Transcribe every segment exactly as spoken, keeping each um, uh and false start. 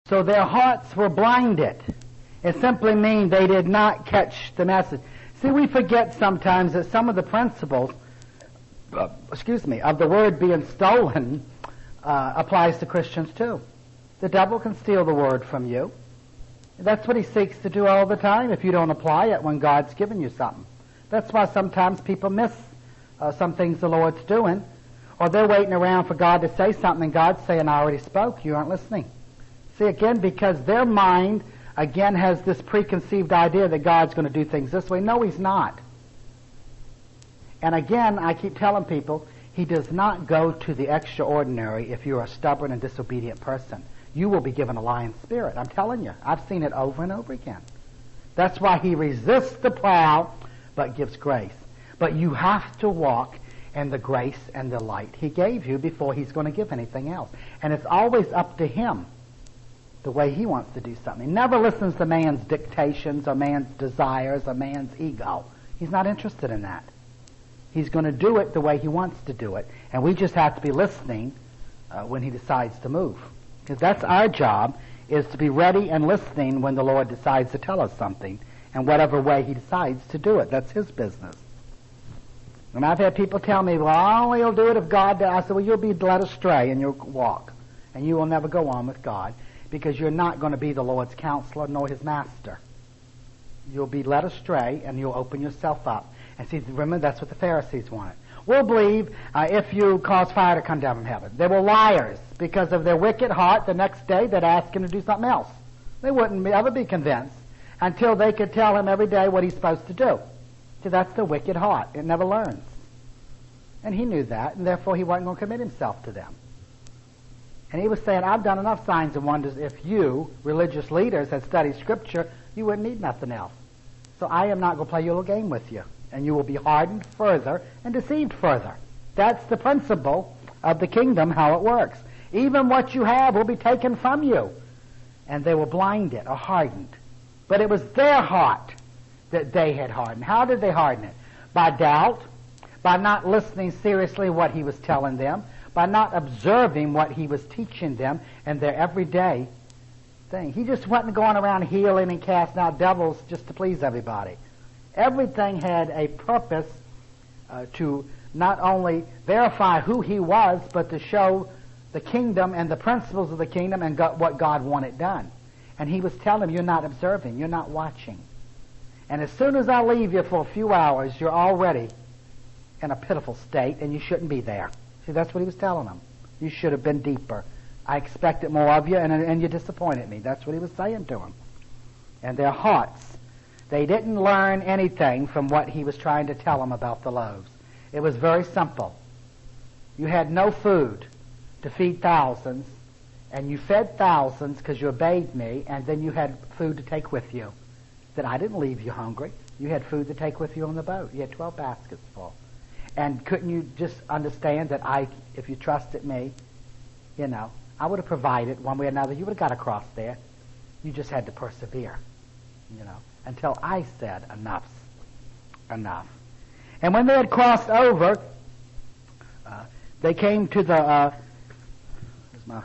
So their hearts were blinded. It simply means they did not catch the message. See, we forget sometimes that some of the principles, uh, excuse me, of the word being stolen uh, applies to Christians too. The devil can steal the word from you. That's what he seeks to do all the time if you don't apply it when God's given you something. That's why sometimes people miss uh, some things the Lord's doing, or they're waiting around for God to say something, and God's saying, I already spoke, you aren't listening. See, again, because their mind, again, has this preconceived idea that God's going to do things this way. No, he's not. And again, I keep telling people, he does not go to the extraordinary if you're a stubborn and disobedient person. You will be given a lion spirit. I'm telling you. I've seen it over and over again. That's why he resists the proud, but gives grace. But you have to walk in the grace and the light he gave you before he's going to give anything else. And it's always up to him the way he wants to do something. He never listens to man's dictations or man's desires or man's ego. He's not interested in that. He's going to do it the way he wants to do it. And we just have to be listening uh, when he decides to move. Because that's our job, is to be ready and listening when the Lord decides to tell us something, and whatever way he decides to do it. That's his business. And I've had people tell me, well, oh, he'll do it if God does. I said, well, you'll be led astray in your walk, and you will never go on with God, because you're not going to be the Lord's counselor nor his master. You'll be led astray, and you'll open yourself up. And see, remember, that's what the Pharisees wanted. We'll believe uh, if you cause fire to come down from heaven. They were liars. Because of their wicked heart, the next day they'd ask him to do something else. They wouldn't be, ever be convinced until they could tell him every day what he's supposed to do. So that's the wicked heart. It never learns. And he knew that, and therefore he wasn't going to commit himself to them. And he was saying, I've done enough signs and wonders. If you, religious leaders, had studied Scripture, you wouldn't need nothing else. So I am not going to play your little game with you. And you will be hardened further and deceived further. That's the principle of the kingdom, how it works. Even what you have will be taken from you. And they were blinded or hardened. But it was their heart that they had hardened. How did they harden it? By doubt, by not listening seriously what he was telling them, by not observing what he was teaching them in their everyday thing. He just wasn't going around healing and casting out devils just to please everybody. Everything had a purpose uh, to not only verify who he was, but to show the kingdom and the principles of the kingdom and God, what God wanted done. And he was telling them, you're not observing, you're not watching. And as soon as I leave you for a few hours, you're already in a pitiful state, and you shouldn't be there. See, that's what he was telling them. You should have been deeper. I expected more of you, and, and you disappointed me. That's what he was saying to them. And their hearts, they didn't learn anything from what he was trying to tell them about the loaves. It was very simple. You had no food to feed thousands, and you fed thousands because you obeyed me, and then you had food to take with you. That I didn't leave you hungry. You had food to take with you on the boat. You had twelve baskets full. And couldn't you just understand that I, if you trusted me, you know, I would have provided one way or another. You would have got across there. You just had to persevere, you know, until I said enough's enough. And when they had crossed over, uh, they came to the uh, my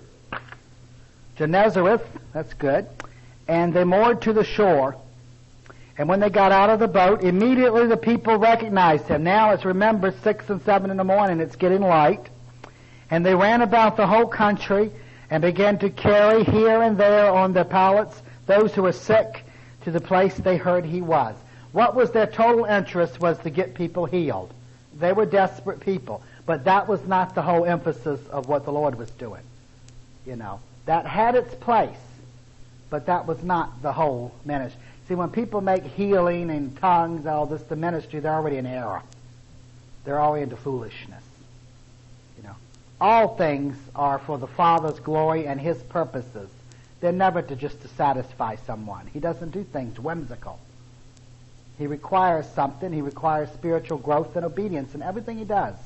Gennesareth. That's good. And they moored to the shore. And when they got out of the boat, immediately the people recognized him. Now it's, remember, six and seven in the morning. It's getting light. And they ran about the whole country and began to carry here and there on their pallets those who were sick to the place they heard he was. What was their total interest was to get people healed. They were desperate people. But that was not the whole emphasis of what the Lord was doing. You know, that had its place, but that was not the whole ministry. See, when people make healing and tongues, all this, the ministry, they're already in error. They're already into foolishness. You know, all things are for the Father's glory and His purposes. They're never to just to satisfy someone. He doesn't do things whimsical. He requires something. He requires spiritual growth and obedience in everything He does.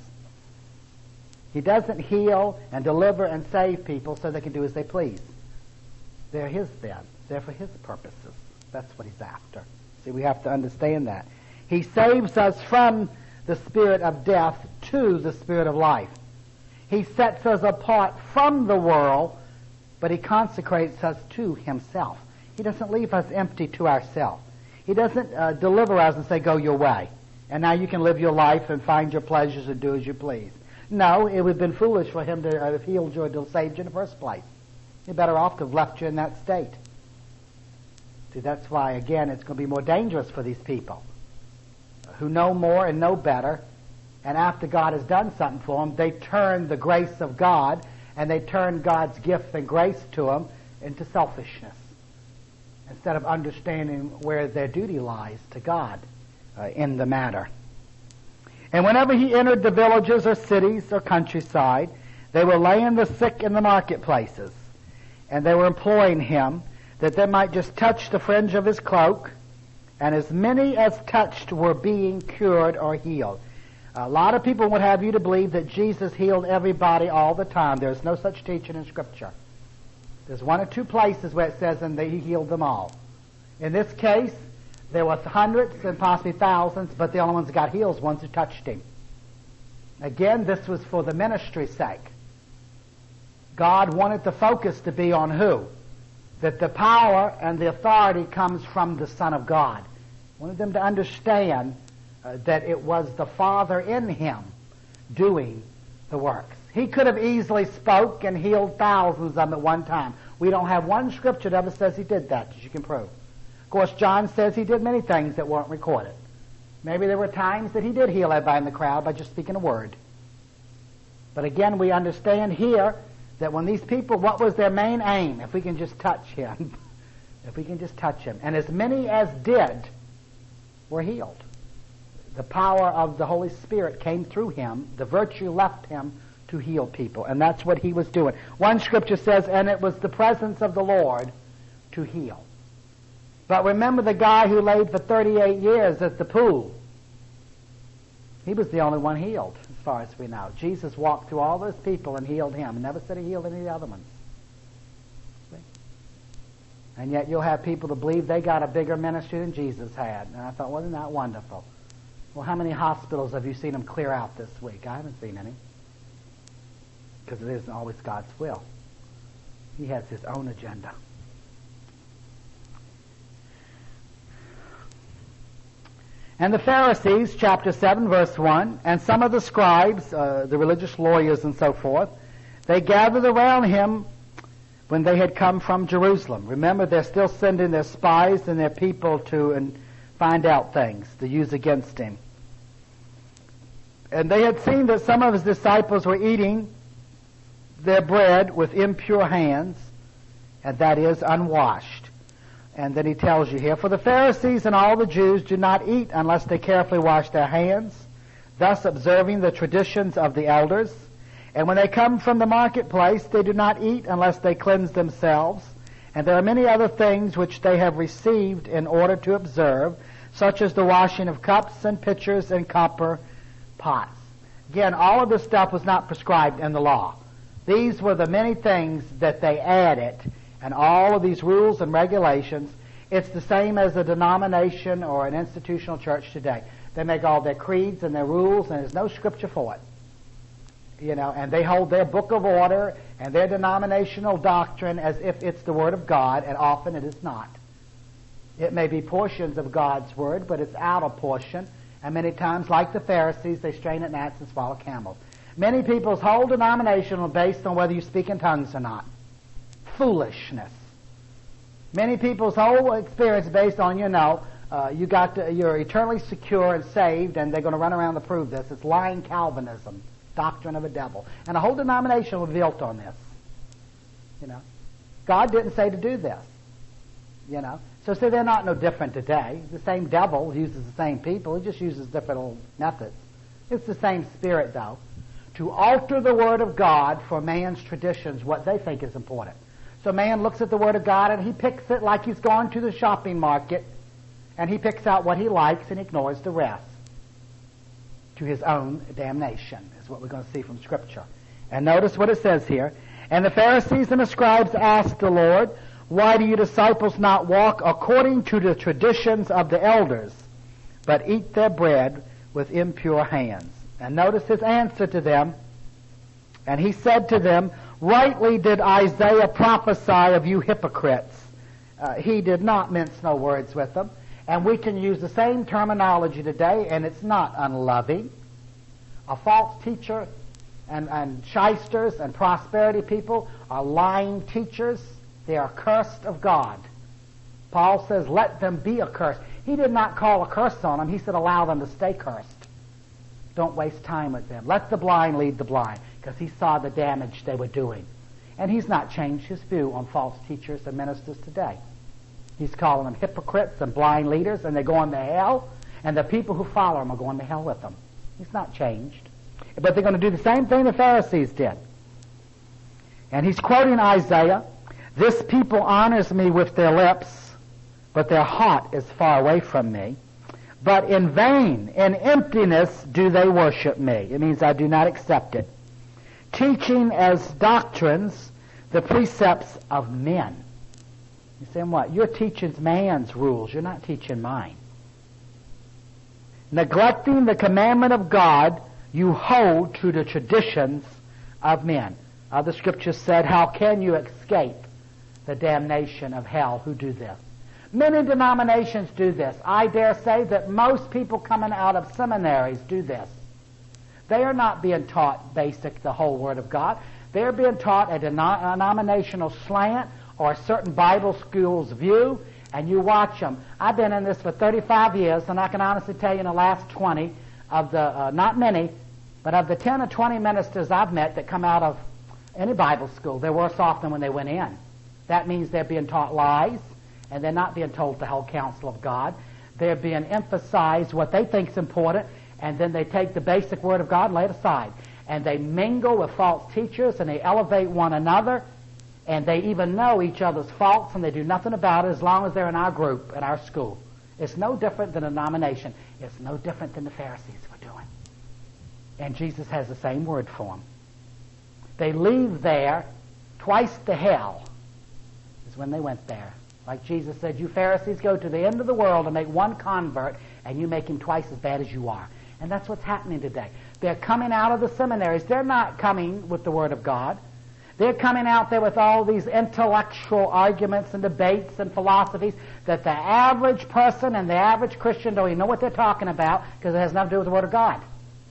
He doesn't heal and deliver and save people so they can do as they please. They're His then. They're for His purposes. That's what He's after. See, we have to understand that. He saves us from the spirit of death to the spirit of life. He sets us apart from the world but he consecrates us to himself. He doesn't leave us empty to ourselves. He doesn't uh, deliver us and say, go your way, and now you can live your life and find your pleasures and do as you please. No, it would have been foolish for him to have healed you or to have saved you in the first place. You're better off to have left you in that state. See, that's why, again, it's going to be more dangerous for these people who know more and know better, and after God has done something for them, they turn the grace of God and they turn God's gift and grace to them into selfishness instead of understanding where their duty lies to God uh, in the matter. And whenever he entered the villages or cities or countryside, they were laying the sick in the marketplaces, and they were imploring him that they might just touch the fringe of his cloak, and as many as touched were being cured or healed. A lot of people would have you to believe that Jesus healed everybody all the time. There's no such teaching in Scripture. There's one or two places where it says and that he healed them all. In this case, there were hundreds and possibly thousands, but the only ones that got healed was ones who touched him. Again, this was for the ministry's sake. God wanted the focus to be on who? That the power and the authority comes from the Son of God. Wanted them to understand uh, that it was the Father in him doing the works. He could have easily spoke and healed thousands of them at one time. We don't have one scripture that ever says he did that, as you can prove. Of course, John says he did many things that weren't recorded. Maybe there were times that he did heal everybody in the crowd by just speaking a word. But again, we understand here that when these people, what was their main aim? If we can just touch him. If we can just touch him. And as many as did were healed. The power of the Holy Spirit came through him. The virtue left him to heal people. And that's what he was doing. One scripture says, and it was the presence of the Lord to heal. But remember the guy who laid for thirty-eight years at the pool. He was the only one healed, as far as we know. Jesus walked through all those people and healed him. And never said he healed any of the other ones. See? And yet you'll have people to believe they got a bigger ministry than Jesus had. And I thought, wasn't that wonderful? Well, how many hospitals have you seen him clear out this week? I haven't seen any. Because it isn't always God's will. He has his own agenda. And the Pharisees, chapter seven, verse one, and some of the scribes, uh, the religious lawyers and so forth, they gathered around him when they had come from Jerusalem. Remember, they're still sending their spies and their people to and find out things to use against him. And they had seen that some of his disciples were eating their bread with impure hands, and that is unwashed. And then he tells you here, for the Pharisees and all the Jews do not eat unless they carefully wash their hands, thus observing the traditions of the elders. And when they come from the marketplace, they do not eat unless they cleanse themselves. And there are many other things which they have received in order to observe, such as the washing of cups and pitchers and copper pots. Again, all of this stuff was not prescribed in the law. These were the many things that they added. And all of these rules and regulations, it's the same as a denomination or an institutional church today. They make all their creeds and their rules, and there's no scripture for it. You know, and they hold their book of order and their denominational doctrine as if it's the Word of God, and often it is not. It may be portions of God's Word, but it's out of portion. And many times, like the Pharisees, they strain at gnats and swallow camels. Many people's whole denomination are based on whether you speak in tongues or not. Foolishness. Many people's whole experience is based on, you know, uh, you got to, you're eternally secure and saved, and they're going to run around to prove this. It's lying Calvinism, doctrine of a devil. And the whole denomination was built on this. You know, God didn't say to do this. You know, so see, they're not no different today. The same devil uses the same people. He just uses different old methods. It's the same spirit, though, to alter the Word of God for man's traditions, what they think is important. So man looks at the Word of God and he picks it like he's going to the shopping market, and he picks out what he likes and ignores the rest to his own damnation, is what we're going to see from Scripture. And notice what it says here. And the Pharisees and the scribes asked the Lord, why do you disciples not walk according to the traditions of the elders, but eat their bread with impure hands? And notice his answer to them. And he said to them, Rightly did Isaiah prophesy of you hypocrites. Uh, he did not mince no words with them. And we can use the same terminology today, and it's not unloving. A false teacher and, and shysters and prosperity people are lying teachers. They are cursed of God. Paul says, let them be accursed. He did not call a curse on them. He said, allow them to stay cursed. Don't waste time with them. Let the blind lead the blind, because he saw the damage they were doing. And he's not changed his view on false teachers and ministers today. He's calling them hypocrites and blind leaders, and they're going to hell, and the people who follow them are going to hell with them. He's not changed. But they're going to do the same thing the Pharisees did. And he's quoting Isaiah, this people honors me with their lips, but their heart is far away from me. But in vain, in emptiness do they worship me. It means I do not accept it. Teaching as doctrines the precepts of men. You saying what? You're teaching man's rules. You're not teaching mine. Neglecting the commandment of God, you hold to the traditions of men. Other scriptures said, how can you escape the damnation of hell who do this? Many denominations do this. I dare say that most people coming out of seminaries do this. They are not being taught basic, the whole Word of God. They're being taught a denominational slant or a certain Bible school's view, and you watch them. I've been in this for thirty-five years, and I can honestly tell you in the last twenty, of the, uh, not many, but of the ten or twenty ministers I've met that come out of any Bible school, they're worse off than when they went in. That means they're being taught lies, and they're not being told the whole counsel of God. They're being emphasized what they think is important, and then they take the basic Word of God and lay it aside. And they mingle with false teachers, and they elevate one another, and they even know each other's faults, and they do nothing about it as long as they're in our group, in our school. It's no different than a denomination. It's no different than the Pharisees were doing. And Jesus has the same word for them. They leave there twice the hell is when they went there. Like Jesus said, you Pharisees go to the end of the world and make one convert, and you make him twice as bad as you are. And that's what's happening today. They're coming out of the seminaries. They're not coming with the Word of God. They're coming out there with all these intellectual arguments and debates and philosophies that the average person and the average Christian don't even know what they're talking about, because it has nothing to do with the Word of God.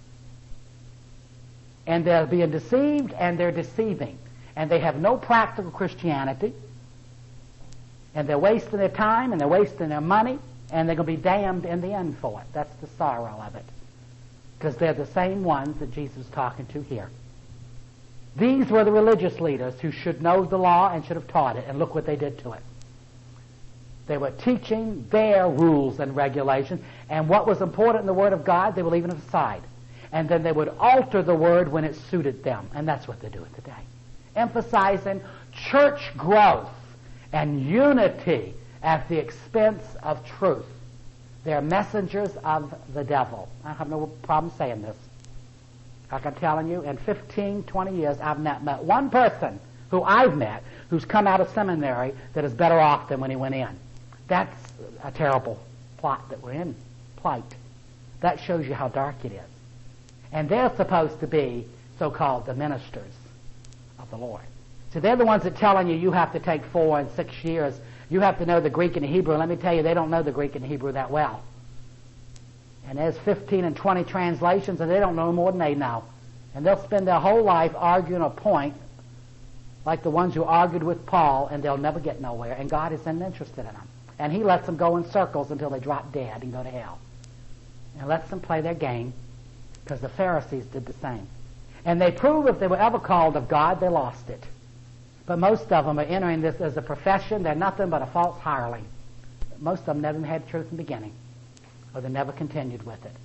And they're being deceived, and they're deceiving. And they have no practical Christianity. And they're wasting their time, and they're wasting their money, and they're going to be damned in the end for it. That's the sorrow of it. Because they're the same ones that Jesus is talking to here. These were the religious leaders who should know the law and should have taught it, and look what they did to it. They were teaching their rules and regulations, and what was important in the Word of God, they were leaving it aside. And then they would alter the Word when it suited them, and that's what they're doing today. Emphasizing church growth and unity at the expense of truth. They're messengers of the devil. I have no problem saying this. Like I'm telling you, in fifteen, twenty years, I've not met one person who I've met who's come out of seminary that is better off than when he went in. That's a terrible plot that we're in, plight. That shows you how dark it is. And they're supposed to be so-called the ministers of the Lord. So they're the ones that telling you you have to take four and six years. You have to know the Greek and the Hebrew. Let me tell you, they don't know the Greek and the Hebrew that well. And there's fifteen and twenty translations, and they don't know more than they know. And they'll spend their whole life arguing a point like the ones who argued with Paul, and they'll never get nowhere. And God isn't interested in them. And he lets them go in circles until they drop dead and go to hell. And lets them play their game, because the Pharisees did the same. And they prove if they were ever called of God, they lost it. But most of them are entering this as a profession. They're nothing but a false hireling. Most of them never had truth in the beginning, or they never continued with it.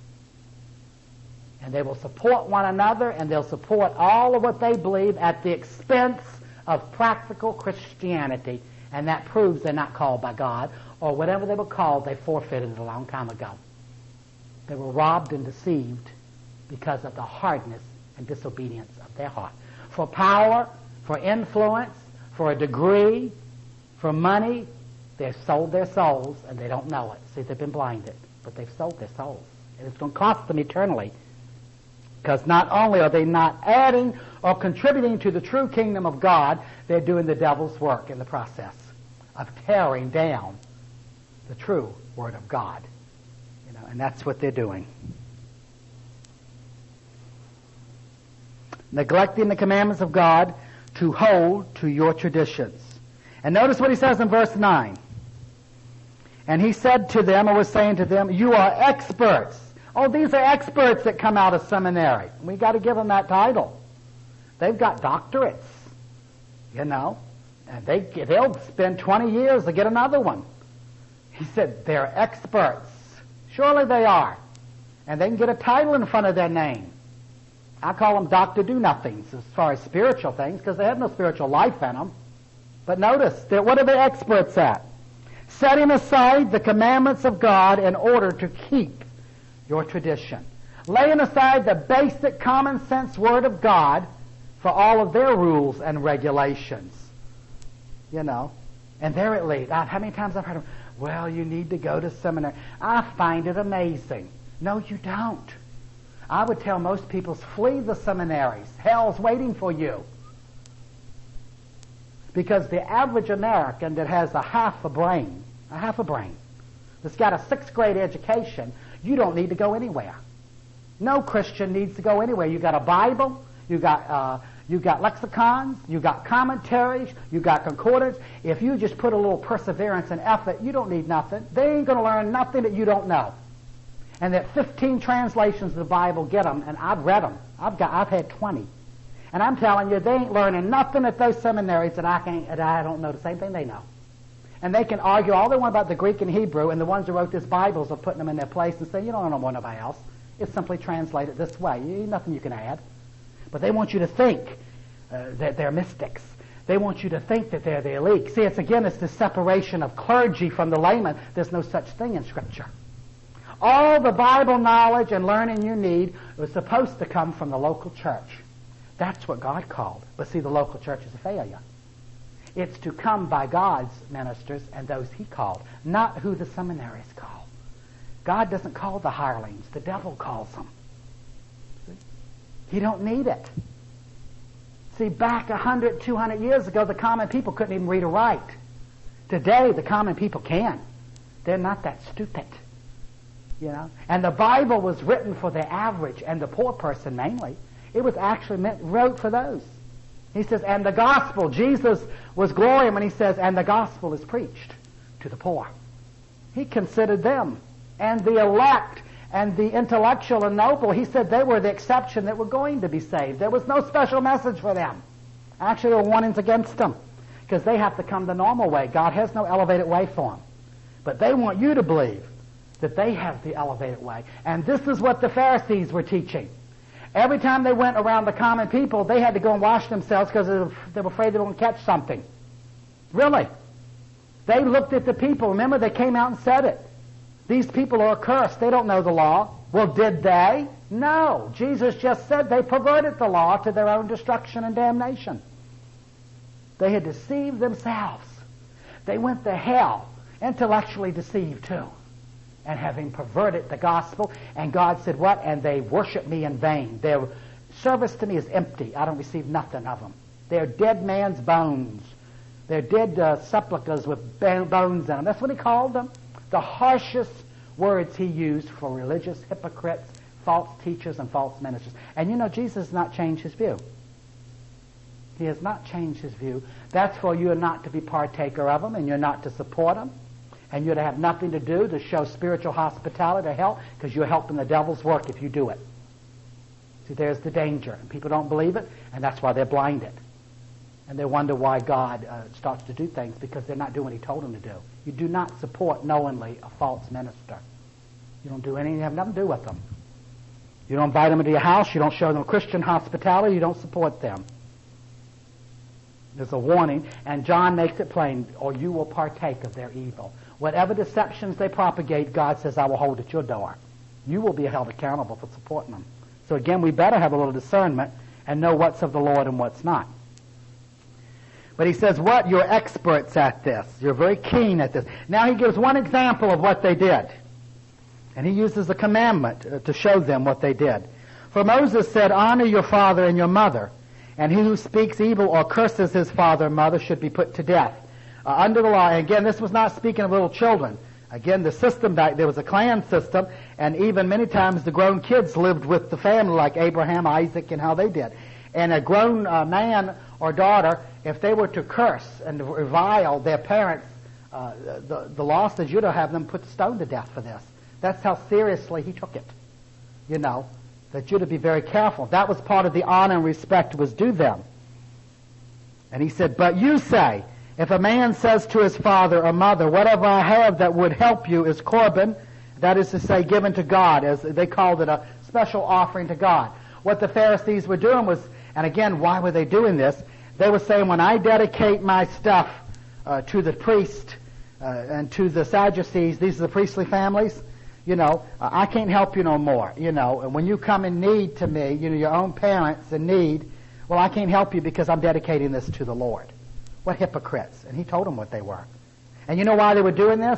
And they will support one another, and they'll support all of what they believe at the expense of practical Christianity, and that proves they're not called by God, or whatever they were called, they forfeited it a long time ago. They were robbed and deceived because of the hardness and disobedience of their heart. For power, for influence, for a degree, for money, they've sold their souls, and they don't know it. See, they've been blinded, but they've sold their souls. And it's going to cost them eternally. Because not only are they not adding or contributing to the true kingdom of God, they're doing the devil's work in the process of tearing down the true Word of God. You know, and that's what they're doing. Neglecting the commandments of God to hold to your traditions. And notice what he says in verse nine. And he said to them, or was saying to them, you are experts. Oh, these are experts that come out of seminary. We got to give them that title. They've got doctorates, you know, and they, they'll spend twenty years to get another one. He said, they're experts. Surely they are. And they can get a title in front of their name. I call them Doctor Do-Nothings as far as spiritual things, because they have no spiritual life in them. But notice, what are they experts at? Setting aside the commandments of God in order to keep your tradition. Laying aside the basic common sense Word of God for all of their rules and regulations. You know, and they're at least, how many times I've heard them, well, you need to go to seminary. I find it amazing. No, you don't. I would tell most people, flee the seminaries. Hell's waiting for you. Because the average American that has a half a brain, a half a brain, that's got a sixth grade education, you don't need to go anywhere. No Christian needs to go anywhere. You got a Bible, you got uh, you got lexicons, you got commentaries, you got concordance. If you just put a little perseverance and effort, you don't need nothing. They ain't going to learn nothing that you don't know. And that fifteen translations of the Bible get them, and I've read them. I've got, I've had twenty. And I'm telling you, they ain't learning nothing at those seminaries that I can't, that I don't know the same thing they know. And they can argue all they want about the Greek and Hebrew, and the ones who wrote these Bibles are putting them in their place and say, you don't know more than nobody else. It's simply translated this way. Ain't nothing you can add. But they want you to think uh, that they're mystics. They want you to think that they're the elite. See, it's again, it's the separation of clergy from the layman. There's no such thing in Scripture. All the Bible knowledge and learning you need was supposed to come from the local church. That's what God called. But see, the local church is a failure. It's to come by God's ministers and those He called, not who the seminaries call. God doesn't call the hirelings. The devil calls them. See? He don't need it. See, back a hundred, two hundred years ago, the common people couldn't even read or write. Today, the common people can. They're not that stupid. You know? And the Bible was written for the average and the poor person mainly. It was actually meant, wrote for those. He says, and the gospel, Jesus was glorying when he says, and the gospel is preached to the poor. He considered them. And the elect and the intellectual and noble, he said they were the exception that were going to be saved. There was no special message for them. Actually, there were warnings against them, because they have to come the normal way. God has no elevated way for them. But they want you to believe that they have the elevated way. And this is what the Pharisees were teaching. Every time they went around the common people, they had to go and wash themselves because they were afraid they were going to catch something. Really. They looked at the people. Remember, they came out and said it. These people are accursed. They don't know the law. Well, did they? No. Jesus just said they perverted the law to their own destruction and damnation. They had deceived themselves. They went to hell, intellectually deceived too, and having perverted the gospel. And God said, what? And they worship me in vain. Their service to me is empty. I don't receive nothing of them. They're dead man's bones. They're dead uh, sepulchres with bones in them. That's what he called them. The harshest words he used for religious hypocrites, false teachers, and false ministers. And you know, Jesus has not changed his view. He has not changed his view. That's for you not to be partaker of them, and you're not to support them. And you're to have nothing to do to show spiritual hospitality or help, because you're helping the devil's work if you do it. See, there's the danger. And people don't believe it, and that's why they're blinded. And they wonder why God uh, starts to do things, because they're not doing what he told them to do. You do not support knowingly a false minister. You don't do anything, you have nothing to do with them. You don't invite them into your house, you don't show them Christian hospitality, you don't support them. There's a warning, and John makes it plain, or you will partake of their evil. Whatever deceptions they propagate, God says, I will hold at your door. You will be held accountable for supporting them. So again, we better have a little discernment and know what's of the Lord and what's not. But he says, what? You're experts at this. You're very keen at this. Now he gives one example of what they did. And he uses a commandment to show them what they did. For Moses said, honor your father and your mother, and he who speaks evil or curses his father and mother should be put to death. Uh, under the law, and again, this was not speaking of little children. Again, the system back there was a clan system, and even many times the grown kids lived with the family, like Abraham, Isaac, and how they did. And a grown uh, man or daughter, if they were to curse and to revile their parents, uh, the, the law says you'd have them put stoned to death for this. That's how seriously he took it. You know, that you'd be very careful. That was part of the honor and respect was due them. And he said, but you say, if a man says to his father or mother, whatever I have that would help you is Corban, that is to say, given to God, as they called it, a special offering to God. What the Pharisees were doing was, and again, why were they doing this? They were saying, when I dedicate my stuff uh, to the priest uh, and to the Sadducees, these are the priestly families, you know, uh, I can't help you no more, you know. And when you come in need to me, you know, your own parents in need, well, I can't help you because I'm dedicating this to the Lord. What hypocrites. And he told them what they were. And you know why they were doing this?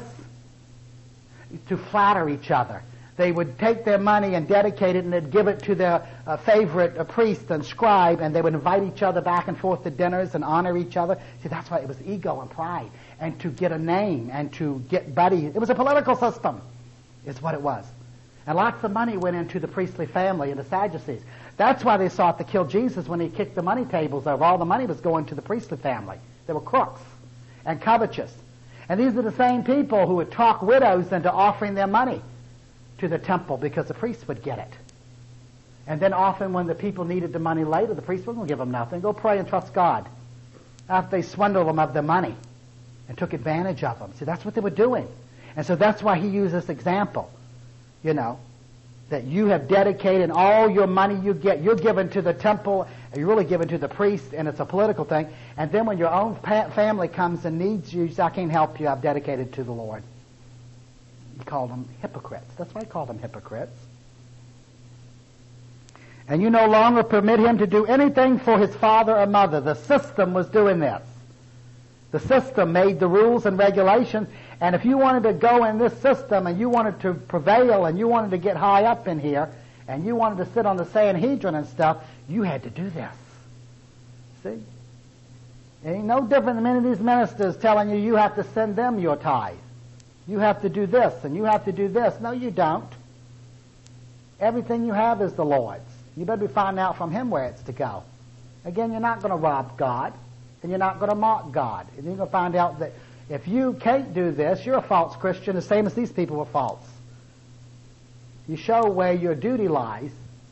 To flatter each other. They would take their money and dedicate it, and they'd give it to their uh, favorite uh, priest and scribe, and they would invite each other back and forth to dinners and honor each other. See, that's why it was ego and pride, and to get a name, and to get buddies. It was a political system, is what it was. And lots of money went into the priestly family and the Sadducees. That's why they sought to kill Jesus when he kicked the money tables over. All the money was going to the priestly family. They were crooks and covetous. And these are the same people who would talk widows into offering their money to the temple because the priests would get it. And then often when the people needed the money later, the priest wouldn't give them nothing. Go pray and trust God. After they swindled them of their money and took advantage of them. See, that's what they were doing. And so that's why he used this example, you know, that you have dedicated all your money you get, you're given to the temple, you're really given to the priest, and it's a political thing. And then when your own pa- family comes and needs you, you say, I can't help you, I've dedicated to the Lord. He called them hypocrites. That's why he called them hypocrites. And you no longer permit him to do anything for his father or mother. The system was doing this. The system made the rules and regulations, and if you wanted to go in this system and you wanted to prevail and you wanted to get high up in here and you wanted to sit on the Sanhedrin and stuff, you had to do this. See? It ain't no different than many of these ministers telling you you have to send them your tithe. You have to do this and you have to do this. No, you don't. Everything you have is the Lord's. You better be finding out from him where it's to go. Again, you're not going to rob God. And you're not going to mock God. And you're going to find out that if you can't do this, you're a false Christian, the same as these people were false. You show where your duty lies.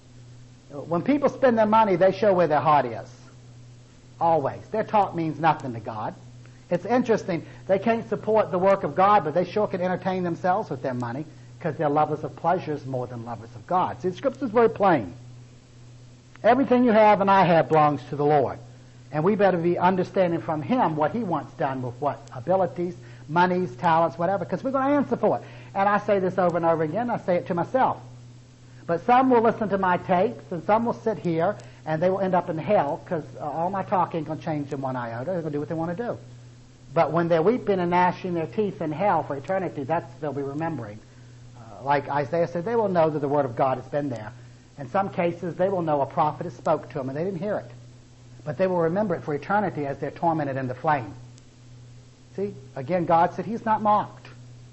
When people spend their money, they show where their heart is. Always. Their talk means nothing to God. It's interesting. They can't support the work of God, but they sure can entertain themselves with their money because they're lovers of pleasures more than lovers of God. See, the Scripture is very plain. Everything you have and I have belongs to the Lord. And we better be understanding from him what he wants done with what abilities, monies, talents, whatever, because we're going to answer for it. And I say this over and over again. I say it to myself. But some will listen to my tapes, and some will sit here, and they will end up in hell because uh, all my talk ain't going to change them one iota. They're going to do what they want to do. But when they're weeping and gnashing their teeth in hell for eternity, that's they'll be remembering. Uh, like Isaiah said, they will know that the Word of God has been there. In some cases, they will know a prophet has spoke to them, and they didn't hear it. But they will remember it for eternity as they're tormented in the flame. See? Again, God said he's not mocked.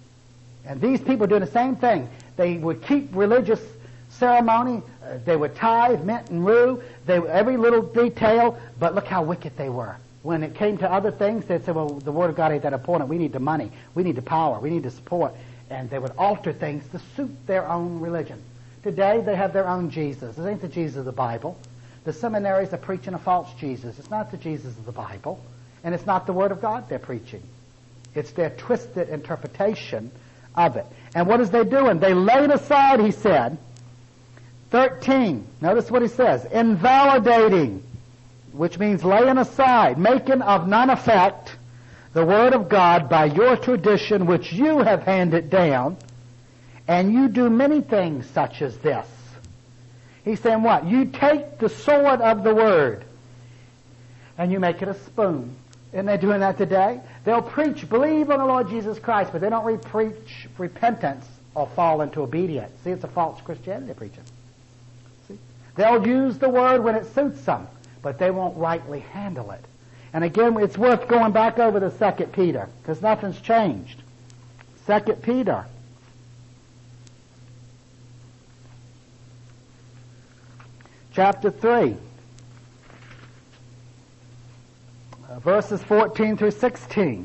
And these people are doing the same thing. They would keep religious ceremony. Uh, they would tithe, mint and rue. They, every little detail. But look how wicked they were. When it came to other things, they'd say, well, the Word of God ain't that important. We need the money. We need the power. We need the support. And they would alter things to suit their own religion. Today, they have their own Jesus. This ain't the Jesus of the Bible. The seminaries are preaching a false Jesus. It's not the Jesus of the Bible, and it's not the Word of God they're preaching. It's their twisted interpretation of it. And what is they doing? They laid aside, he said, thirteen. Notice what he says. Invalidating, which means laying aside, making of none effect the Word of God by your tradition which you have handed down, and you do many things such as this. He's saying what? You take the sword of the Word and you make it a spoon. Isn't they doing that today? They'll preach, believe on the Lord Jesus Christ, but they don't re- preach repentance or fall into obedience. See, it's a false Christianity they're preaching. See? They'll use the word when it suits them, but they won't rightly handle it. And again, it's worth going back over to Second Peter, because nothing's changed. Second Peter. Chapter three. Uh, verses fourteen through sixteen.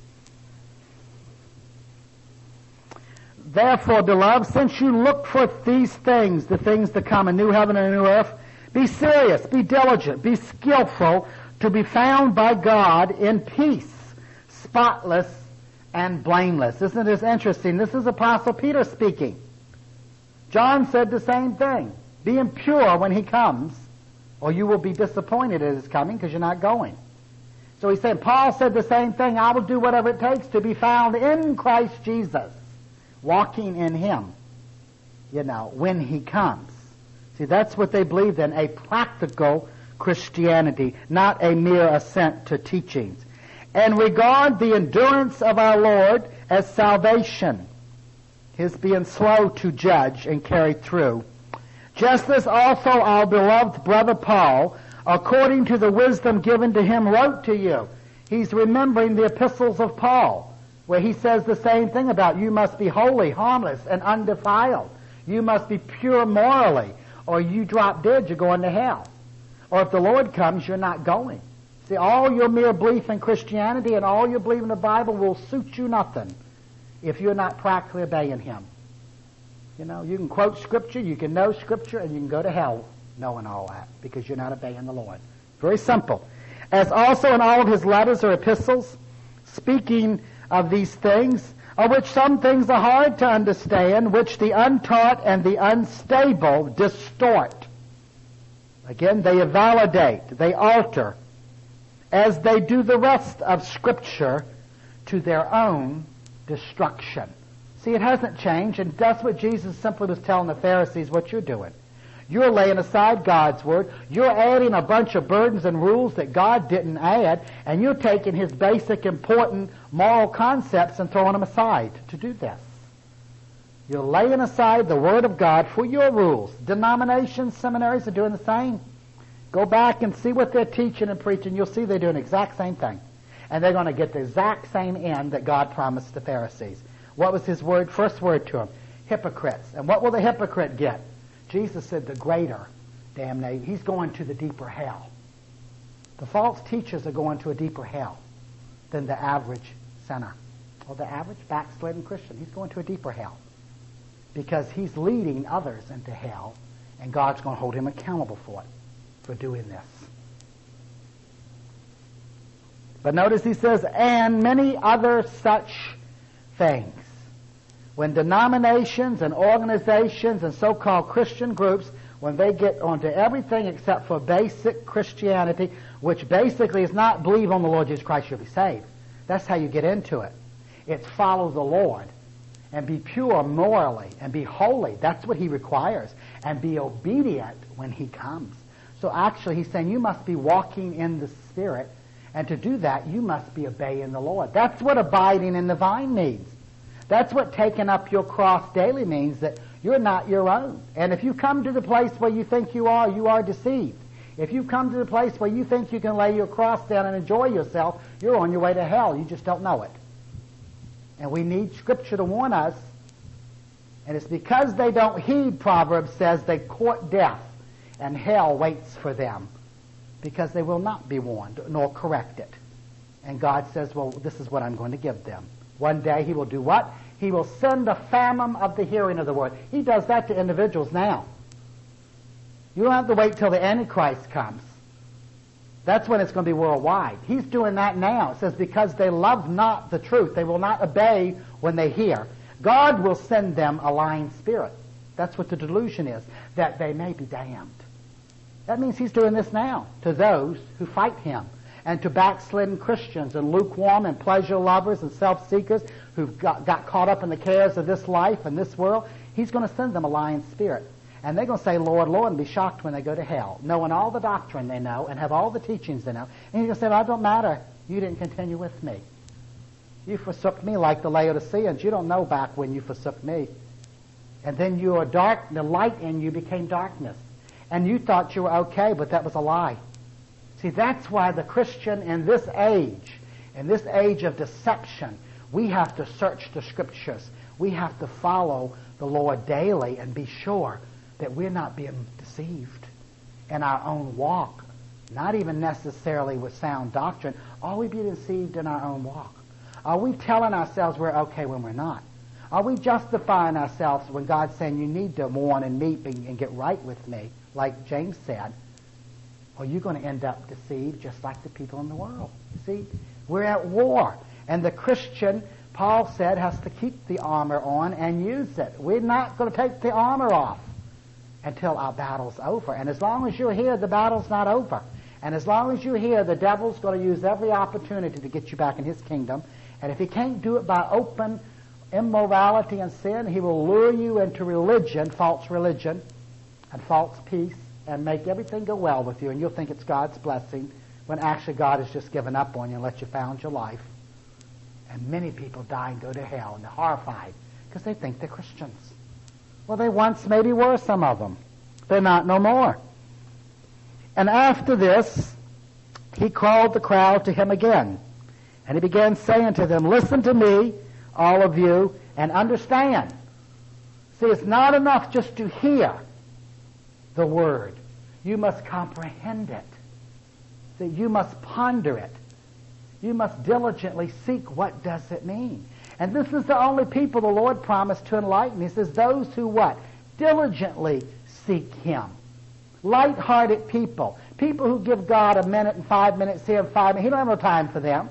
Therefore, beloved, since you look for these things, the things to come, a new heaven and a new earth, be serious, be diligent, be skillful to be found by God in peace, spotless and blameless. Isn't this interesting? This is Apostle Peter speaking. John said the same thing. Be impure when he comes, or you will be disappointed at his coming because you're not going. So he said, Paul said the same thing. I will do whatever it takes to be found in Christ Jesus, walking in him, you know, when he comes. See, that's what they believed in, a practical Christianity, not a mere assent to teachings. And regard the endurance of our Lord as salvation, his being slow to judge and carry through. Just as also our beloved brother Paul, according to the wisdom given to him, wrote to you. He's remembering the epistles of Paul, where he says the same thing about you must be holy, harmless, and undefiled. You must be pure morally, or you drop dead, you're going to hell. Or if the Lord comes, you're not going. See, all your mere belief in Christianity and all your belief in the Bible will suit you nothing if you're not practically obeying him. You know, you can quote Scripture, you can know Scripture, and you can go to hell knowing all that because you're not obeying the Lord. Very simple. As also in all of his letters or epistles, speaking of these things, of which some things are hard to understand, which the untaught and the unstable distort. Again, they invalidate, they alter, as they do the rest of Scripture, to their own destruction. See, it hasn't changed, and that's what Jesus simply was telling the Pharisees what you're doing. You're laying aside God's Word. You're adding a bunch of burdens and rules that God didn't add, and you're taking his basic, important moral concepts and throwing them aside to do this. You're laying aside the Word of God for your rules. Denominations, seminaries are doing the same. Go back and see what they're teaching and preaching. You'll see they're doing the exact same thing. And they're going to get the exact same end that God promised the Pharisees. What was his word? First word to them. Hypocrites. And what will the hypocrite get? Jesus said the greater damnation. He's going to the deeper hell. The false teachers are going to a deeper hell than the average sinner. Or the average backslidden Christian. He's going to a deeper hell. Because he's leading others into hell, and God's going to hold him accountable for it, for doing this. But notice he says, and many other such things. When denominations and organizations and so-called Christian groups, when they get onto everything except for basic Christianity, which basically is not believe on the Lord Jesus Christ, you'll be saved. That's how you get into it. It's follow the Lord and be pure morally and be holy. That's what he requires. And be obedient when he comes. So actually he's saying you must be walking in the Spirit, and to do that you must be obeying the Lord. That's what abiding in the vine means. That's what taking up your cross daily means, that you're not your own. And if you come to the place where you think you are, you are deceived. If you come to the place where you think you can lay your cross down and enjoy yourself, you're on your way to hell. You just don't know it. And we need Scripture to warn us. And it's because they don't heed, Proverbs says, they court death, and hell waits for them, because they will not be warned nor corrected. And God says, well, this is what I'm going to give them. One day he will do what? He will send a famine of the hearing of the word. He does that to individuals now. You don't have to wait till the Antichrist comes. That's when it's going to be worldwide. He's doing that now. It says, because they love not the truth, they will not obey when they hear. God will send them a lying spirit. That's what the delusion is, that they may be damned. That means he's doing this now to those who fight him, and to backslidden Christians and lukewarm and pleasure lovers and self-seekers who've got, got caught up in the cares of this life and this world. He's going to send them a lying spirit. And they're going to say, Lord, Lord, and be shocked when they go to hell, knowing all the doctrine they know and have all the teachings they know. And he's going to say, well, it don't matter. You didn't continue with me. You forsook me like the Laodiceans. You don't know back when you forsook me. And then your dark, the light in you became darkness. And you thought you were okay, but that was a lie. See, that's why the Christian in this age, in this age of deception, we have to search the Scriptures. We have to follow the Lord daily and be sure that we're not being deceived in our own walk. Not even necessarily with sound doctrine. Are we being deceived in our own walk? Are we telling ourselves we're okay when we're not? Are we justifying ourselves when God's saying you need to mourn and meet and, and get right with me, like James said? Or you're going to end up deceived just like the people in the world. See, we're at war. And the Christian, Paul said, has to keep the armor on and use it. We're not going to take the armor off until our battle's over. And as long as you're here, the battle's not over. And as long as you're here, the devil's going to use every opportunity to get you back in his kingdom. And if he can't do it by open immorality and sin, he will lure you into religion, false religion, and false peace, and make everything go well with you. And you'll think it's God's blessing, when actually God has just given up on you and let you found your life. And many people die and go to hell, and they're horrified because they think they're Christians. Well, they once maybe were, some of them. They're not no more. And after this, he called the crowd to him again. And he began saying to them, listen to me, all of you, and understand. See, it's not enough just to hear the word. You must comprehend it. See, you must ponder it. You must diligently seek what does it mean. And this is the only people the Lord promised to enlighten. He says, those who what? Diligently seek him. Light-hearted people. People who give God a minute and five minutes here and five minutes. He don't have no time for them.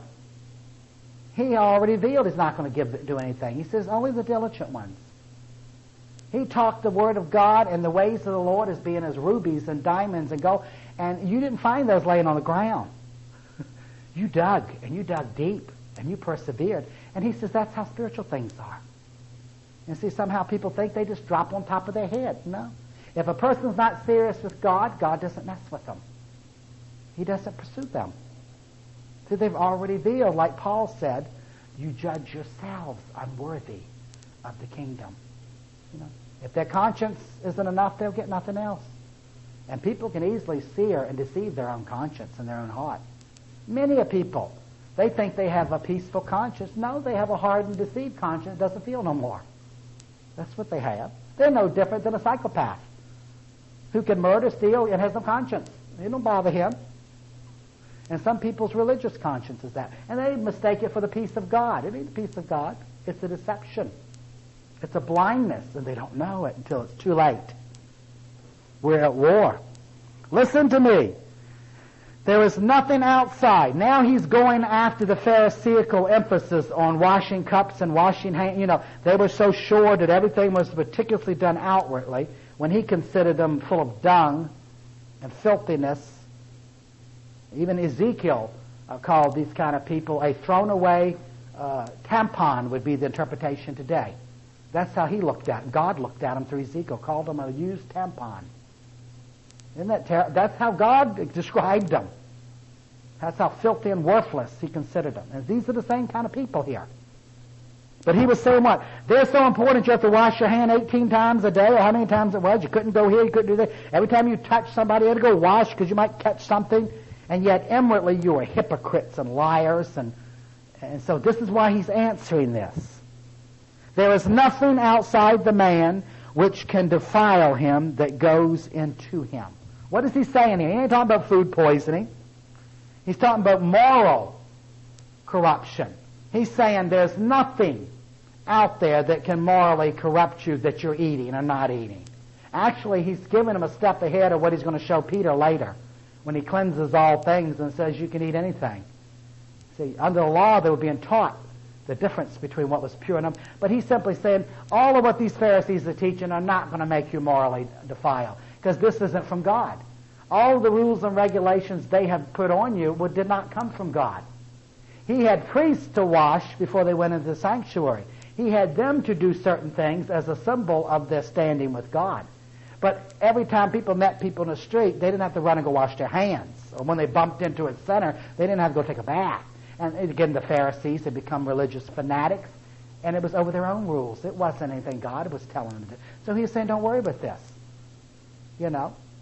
He already revealed he's not going to give do anything. He says only the diligent ones. He talked the word of God and the ways of the Lord as being as rubies and diamonds and gold. And you didn't find those laying on the ground. You dug, and you dug deep, and you persevered. And he says that's how spiritual things are. And see, somehow people think they just drop on top of their head. No. If a person's not serious with God, God doesn't mess with them. He doesn't pursue them. See, they've already revealed, like Paul said, you judge yourselves unworthy of the kingdom. You know, if their conscience isn't enough, they'll get nothing else. And people can easily sear and deceive their own conscience and their own heart. Many a people, they think they have a peaceful conscience. No, they have a hardened, deceived conscience that doesn't feel no more. That's what they have. They're no different than a psychopath who can murder, steal, and has no conscience. It don't bother him. And some people's religious conscience is that. And they mistake it for the peace of God. It ain't the peace of God. It's a deception. It's a blindness, and they don't know it until it's too late. We're at war. Listen to me. There is nothing outside. Now he's going after the Pharisaical emphasis on washing cups and washing hands. You know, they were so sure that everything was meticulously done outwardly when he considered them full of dung and filthiness. Even Ezekiel uh, called these kind of people a thrown away uh, tampon would be the interpretation today. That's how he looked at them. God looked at them through Ezekiel, called them a used tampon. Isn't that ter- That's how God described them. That's how filthy and worthless he considered them. And these are the same kind of people here. But he was saying what? They're so important you have to wash your hand eighteen times a day, or how many times it was. You couldn't go here, you couldn't do that. Every time you touch somebody, you had to go wash because you might catch something. And yet inwardly you are hypocrites and liars. And, and so this is why he's answering this. There is nothing outside the man which can defile him that goes into him. What is he saying here? He ain't talking about food poisoning. He's talking about moral corruption. He's saying there's nothing out there that can morally corrupt you that you're eating or not eating. Actually, he's giving him a step ahead of what he's going to show Peter later when he cleanses all things and says you can eat anything. See, under the law they were being taught the difference between what was pure and un- but he's simply saying all of what these Pharisees are teaching are not going to make you morally defiled because this isn't from God. All the rules and regulations they have put on you would, did not come from God. He had priests to wash before they went into the sanctuary. He had them to do certain things as a symbol of their standing with God. But every time people met people in the street, they didn't have to run and go wash their hands. Or when they bumped into a sinner, they didn't have to go take a bath. And again, the Pharisees had become religious fanatics, and it was over their own rules. It wasn't anything God was telling them to do. So he's saying, don't worry about this. You know,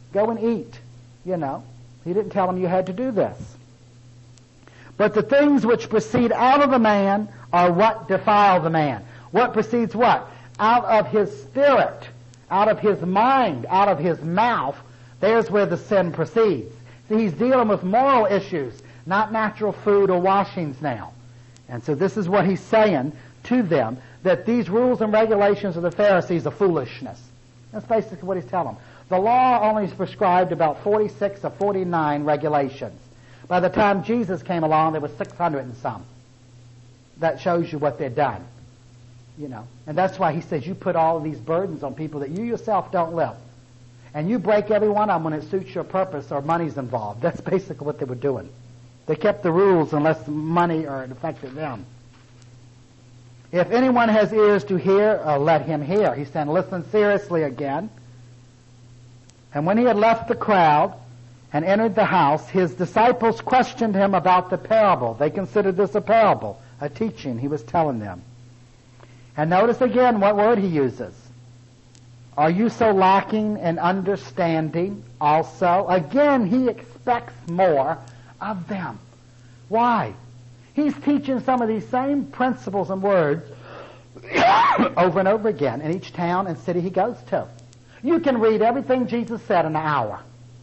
Go and eat, you know. He didn't tell them you had to do this. But the things which proceed out of the man are what defile the man. What proceeds what? Out of his spirit, out of his mind, out of his mouth. There's where the sin proceeds. See, he's dealing with moral issues, not natural food or washings now. And so this is what he's saying to them, that these rules and regulations of the Pharisees are foolishness. That's basically what he's telling them. The law only prescribed about forty-six or forty-nine regulations. By the time Jesus came along, there was six hundred and some. That shows you what they've done. You know, and that's why he says you put all of these burdens on people that you yourself don't live. And you break every one of them when it suits your purpose or money's involved. That's basically what they were doing. They kept the rules unless money or it affected them. If anyone has ears to hear, uh, let him hear. He's saying, listen seriously again. And when he had left the crowd and entered the house, his disciples questioned him about the parable. They considered this a parable, a teaching he was telling them. And notice again what word he uses. Are you so lacking in understanding also? Again, he expects more of them. Why? He's teaching some of these same principles and words over and over again in each town and city he goes to. You can read everything Jesus said in an hour.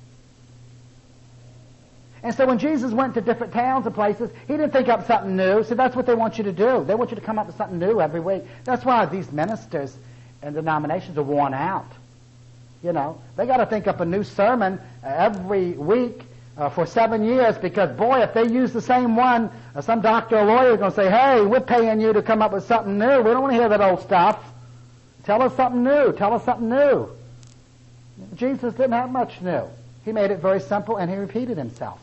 And so when Jesus went to different towns and places, he didn't think up something new. So that's what they want you to do. They want you to come up with something new every week. That's why these ministers and denominations are worn out. You know, they got to think up a new sermon every week uh, for seven years because, boy, if they use the same one, uh, some doctor or lawyer is going to say, hey, we're paying you to come up with something new. We don't want to hear that old stuff. Tell us something new. Tell us something new. Jesus didn't have much new. He made it very simple, and he repeated himself.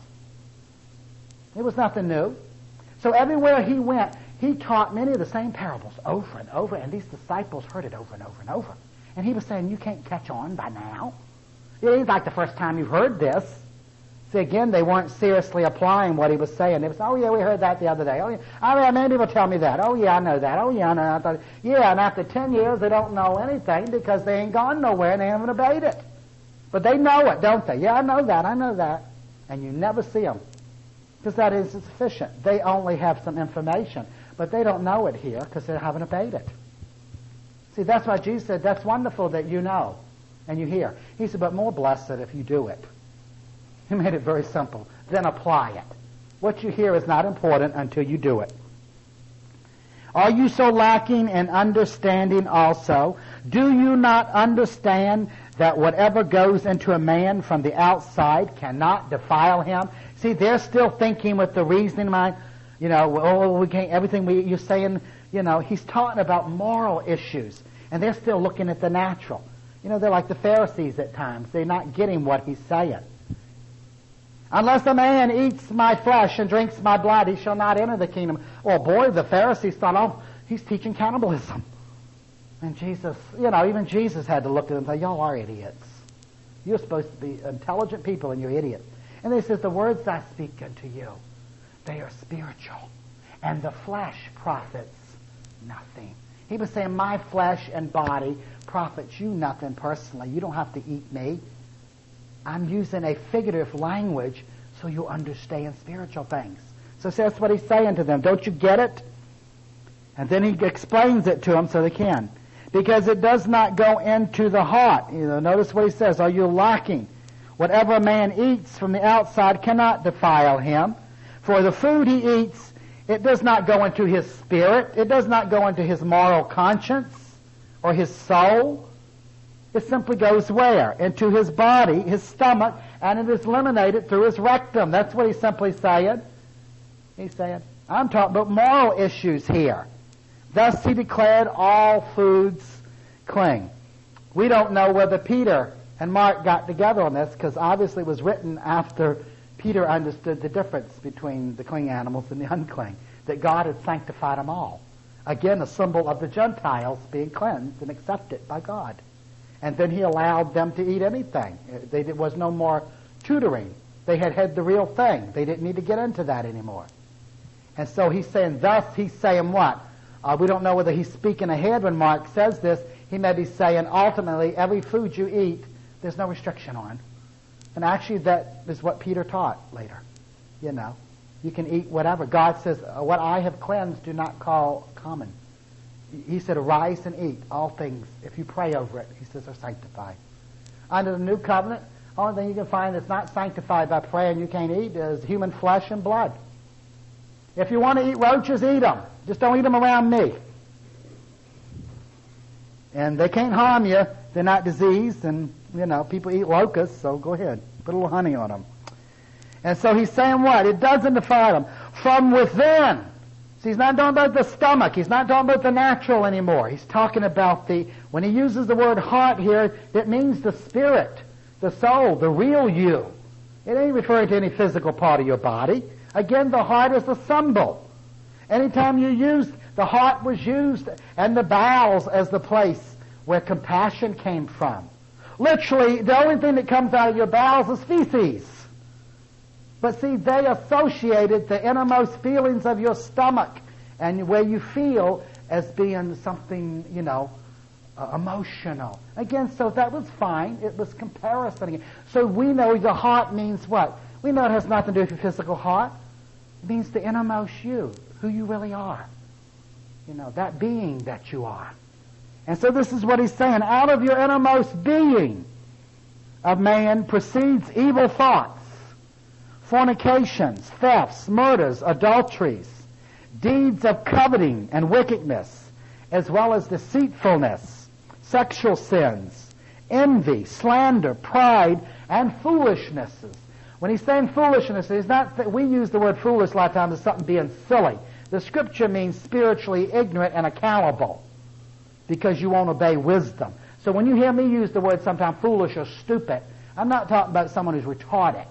It was nothing new. So everywhere he went, he taught many of the same parables over and over, and these disciples heard it over and over and over. And he was saying, you can't catch on by now. It ain't like the first time you've heard this. See, again, they weren't seriously applying what he was saying. They was, oh, yeah, we heard that the other day. Oh, yeah, oh, yeah, many people tell me that. Oh, yeah, I know that. Oh, yeah, I know that. Yeah, and after ten years, they don't know anything because they ain't gone nowhere and they haven't obeyed it. But they know it, don't they? Yeah, I know that. I know that. And you never see them because that is sufficient. They only have some information, but they don't know it here because they haven't obeyed it. See, that's why Jesus said, that's wonderful that you know and you hear. He said, but more blessed if you do it. He made it very simple. Then apply it. What you hear is not important until you do it. Are you so lacking in understanding also? Do you not understand that whatever goes into a man from the outside cannot defile him? See, they're still thinking with the reasoning mind, you know, oh, we can't, everything we, you're saying, you know, he's talking about moral issues, and they're still looking at the natural. You know, they're like the Pharisees at times. They're not getting what he's saying. Unless a man eats my flesh and drinks my blood, he shall not enter the kingdom. Oh, boy, the Pharisees thought, oh, he's teaching cannibalism. And Jesus, you know, even Jesus had to look at them and say, y'all are idiots. You're supposed to be intelligent people, and you're idiots. And he says, the words I speak unto you, they are spiritual, and the flesh profits nothing. He was saying, my flesh and body profits you nothing personally. You don't have to eat me. I'm using a figurative language so you'll understand spiritual things. So that's what he's saying to them. Don't you get it? And then he explains it to them so they can. Because it does not go into the heart. You know, notice what he says. Are you lacking? Whatever a man eats from the outside cannot defile him. For the food he eats, it does not go into his spirit. It does not go into his moral conscience or his soul. It simply goes where? Into his body, his stomach, and it is eliminated through his rectum. That's what he's simply saying. He's saying, I'm talking about moral issues here. Thus he declared all foods clean. We don't know whether Peter and Mark got together on this because obviously it was written after Peter understood the difference between the clean animals and the unclean, that God had sanctified them all. Again, a symbol of the Gentiles being cleansed and accepted by God. And then he allowed them to eat anything. They, there was no more tutoring. They had had the real thing. They didn't need to get into that anymore. And so he's saying, thus he's saying what? Uh, we don't know whether he's speaking ahead when Mark says this. He may be saying, ultimately, every food you eat, there's no restriction on. And actually that is what Peter taught later. You know, you can eat whatever. God says, what I have cleansed do not call common. He said, arise and eat. All things, if you pray over it, he says, are sanctified. Under the new covenant, the only thing you can find that's not sanctified by prayer and you can't eat is human flesh and blood. If you want to eat roaches, eat them. Just don't eat them around me. And they can't harm you. They're not diseased. And, you know, people eat locusts, so go ahead. Put a little honey on them. And so he's saying what? It doesn't defile them. From within. See, he's not talking about the stomach. He's not talking about the natural anymore. He's talking about the, when he uses the word heart here, it means the spirit, the soul, the real you. It ain't referring to any physical part of your body. Again, the heart is a symbol. Anytime you use, the heart was used, and the bowels as the place where compassion came from. Literally, the only thing that comes out of your bowels is feces. But see, they associated the innermost feelings of your stomach and where you feel as being something, you know, uh, emotional. Again, so that was fine. It was comparison again. So we know the heart means what? We know it has nothing to do with your physical heart. It means the innermost you, who you really are. You know, that being that you are. And so this is what he's saying. Out of your innermost being of man proceeds evil thoughts, fornications, thefts, murders, adulteries, deeds of coveting and wickedness, as well as deceitfulness, sexual sins, envy, slander, pride, and foolishnesses. When he's saying foolishness, he's not that we use the word foolish a lot of times as something being silly. The Scripture means spiritually ignorant and accountable because you won't obey wisdom. So when you hear me use the word sometimes foolish or stupid, I'm not talking about someone who's retarded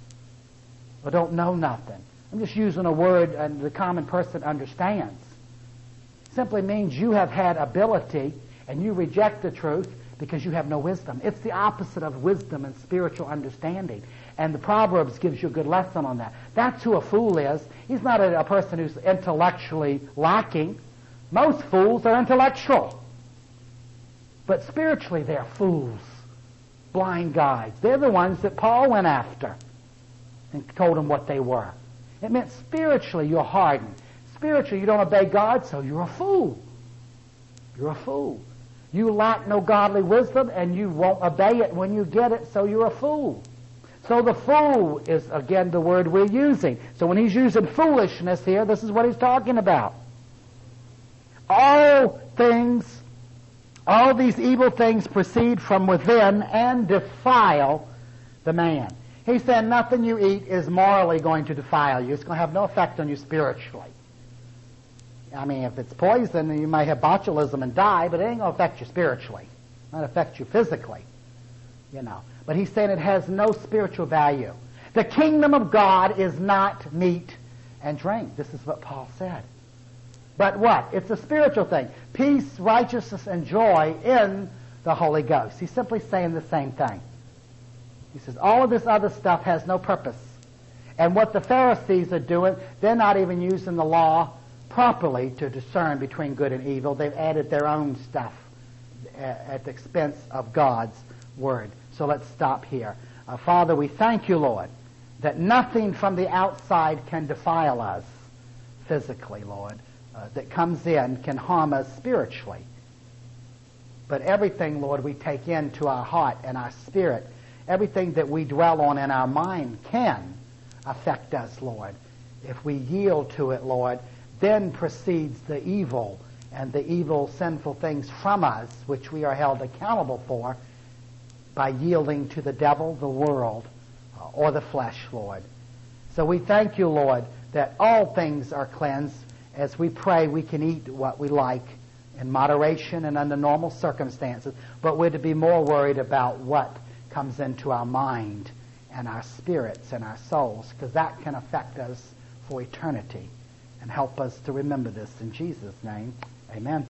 or don't know nothing. I'm just using a word and the common person understands. It simply means you have had ability and you reject the truth because you have no wisdom. It's the opposite of wisdom and spiritual understanding. And the Proverbs gives you a good lesson on that. That's who a fool is. He's not a, a person who's intellectually lacking. Most fools are intellectual. But spiritually they're fools, blind guides. They're the ones that Paul went after and told them what they were. It meant spiritually you're hardened. Spiritually you don't obey God, so you're a fool. You're a fool. You lack no godly wisdom and you won't obey it when you get it, so you're a fool. So the fool is, again, the word we're using. So when he's using foolishness here, this is what he's talking about. All things, all these evil things proceed from within and defile the man. He said nothing you eat is morally going to defile you. It's going to have no effect on you spiritually. I mean, if it's poison, you may have botulism and die, but it ain't going to affect you spiritually. It might affect you physically, you know. But he's saying it has no spiritual value. The kingdom of God is not meat and drink. This is what Paul said. But what? It's a spiritual thing. Peace, righteousness, and joy in the Holy Ghost. He's simply saying the same thing. He says all of this other stuff has no purpose. And what the Pharisees are doing, they're not even using the law properly to discern between good and evil. They've added their own stuff at the expense of God's Word. So let's stop here. Uh, Father, we thank you, Lord, that nothing from the outside can defile us physically, Lord, uh, that comes in can harm us spiritually. But everything, Lord, we take into our heart and our spirit, everything that we dwell on in our mind can affect us, Lord. If we yield to it, Lord, then proceeds the evil and the evil, sinful things from us, which we are held accountable for, by yielding to the devil, the world, uh, or the flesh, Lord. So we thank you, Lord, that all things are cleansed. As we pray, we can eat what we like in moderation and under normal circumstances, but we're to be more worried about what comes into our mind and our spirits and our souls, because that can affect us for eternity. And help us to remember this in Jesus' name. Amen.